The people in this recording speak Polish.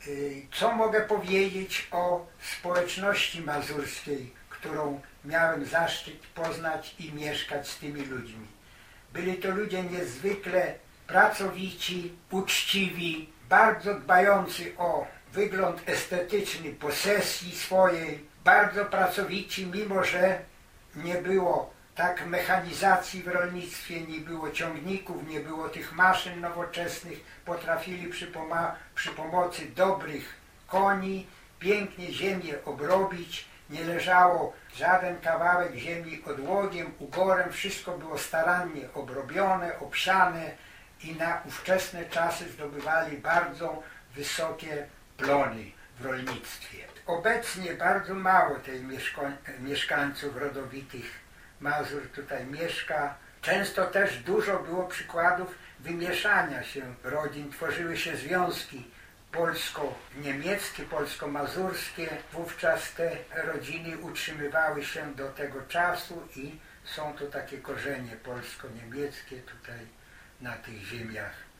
Co mogę powiedzieć o społeczności mazurskiej, którą miałem zaszczyt poznać i mieszkać z tymi ludźmi? Byli to ludzie niezwykle pracowici, uczciwi, bardzo dbający o wygląd estetyczny posesji swojej, bardzo pracowici, mimo że nie było tak mechanizacji w rolnictwie, nie było ciągników, nie było tych maszyn nowoczesnych, potrafili przy pomocy dobrych koni pięknie ziemię obrobić, nie leżało żaden kawałek ziemi odłogiem, ugorem, wszystko było starannie obrobione, obsiane i na ówczesne czasy zdobywali bardzo wysokie plony w rolnictwie. Obecnie bardzo mało tych mieszkańców rodowitych Mazur tutaj mieszka. Często też dużo było przykładów wymieszania się rodzin, tworzyły się związki polsko-niemieckie, polsko-mazurskie. Wówczas te rodziny utrzymywały się do tego czasu i są to takie korzenie polsko-niemieckie tutaj na tych ziemiach